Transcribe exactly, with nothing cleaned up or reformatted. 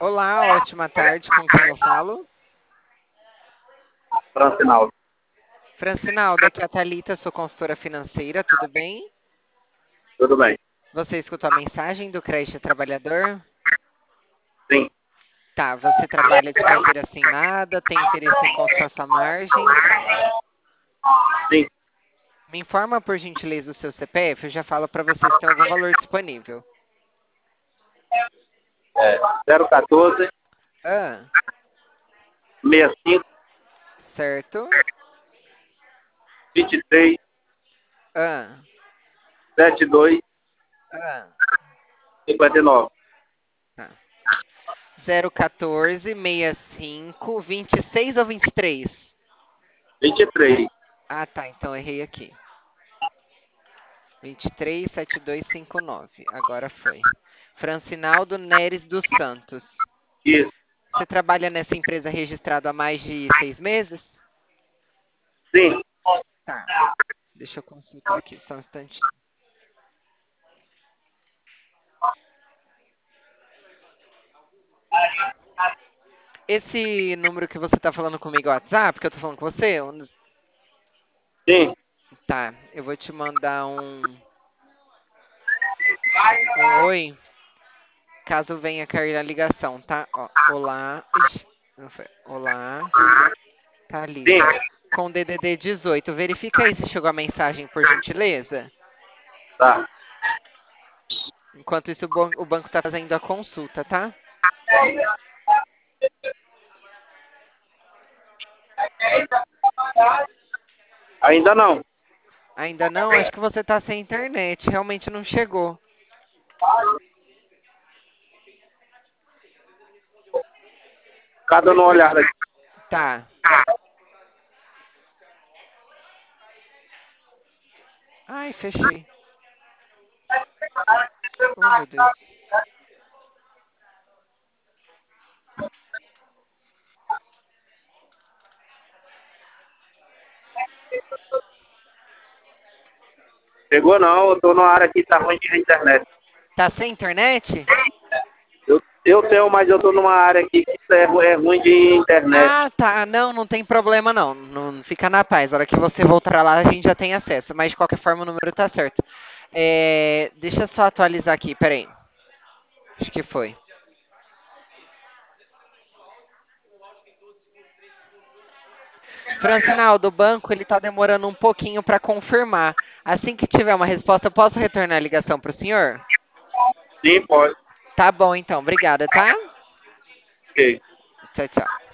Olá, ótima tarde. Com quem eu falo? Francinaldo. Francinaldo, aqui é a Thalita, sou consultora financeira, tudo bem? Tudo bem? Você escutou a mensagem do Creche Trabalhador? Sim, Tá, você trabalha de carteira sem nada, tem interesse em consultar sua margem. sim. Me informa, por gentileza, o seu C P F, eu já falo para você se tem algum valor disponível. É zero um quatro, Ah, seis cinco, certo? vinte e três, Ah, setenta e dois, ah, cinquenta e nove. tá. zero um quatro, seis cinco, vinte e seis ou vinte e três? vinte e três. Ah, tá, então errei aqui. vinte e três, setenta e dois, cinquenta e nove. Agora foi. Francinaldo Neres dos Santos. Isso. Você trabalha nessa empresa registrada há mais de seis meses? Sim. Tá. Deixa eu consultar aqui, só um instantinho. Esse número que você tá falando comigo é o WhatsApp, que eu tô falando com você? Um dos- Sim. Tá, eu vou te mandar um, um oi, caso venha cair a ligação, tá? Ó, olá. Ixi, não foi. Olá, Sim. Thalita. Com D D D dezoito. Verifica aí se chegou a mensagem, por gentileza. Tá. Enquanto isso, o ban- o banco tá fazendo a consulta, tá? Ainda não. Ainda não? Acho que você tá sem internet. Realmente não chegou. Ficar dando uma olhada aqui. Tá. Ai, fechei. Oh, meu Deus. Chegou não, eu tô numa área que tá ruim de internet. Tá sem internet? Eu, eu tenho, mas eu tô numa área aqui que é, ru- é ruim de internet. Ah, tá. Não, não tem problema não. Não fica na paz. A hora que você voltar pra lá, a gente já tem acesso. Mas de qualquer forma, o número tá certo. É, deixa eu só atualizar aqui, peraí. Acho que foi. Francinaldo, o banco ele tá demorando um pouquinho para confirmar. Assim que tiver uma resposta, eu posso retornar a ligação para o senhor? Sim, pode. Tá bom, então. Obrigada, tá? Ok. Tchau, tchau.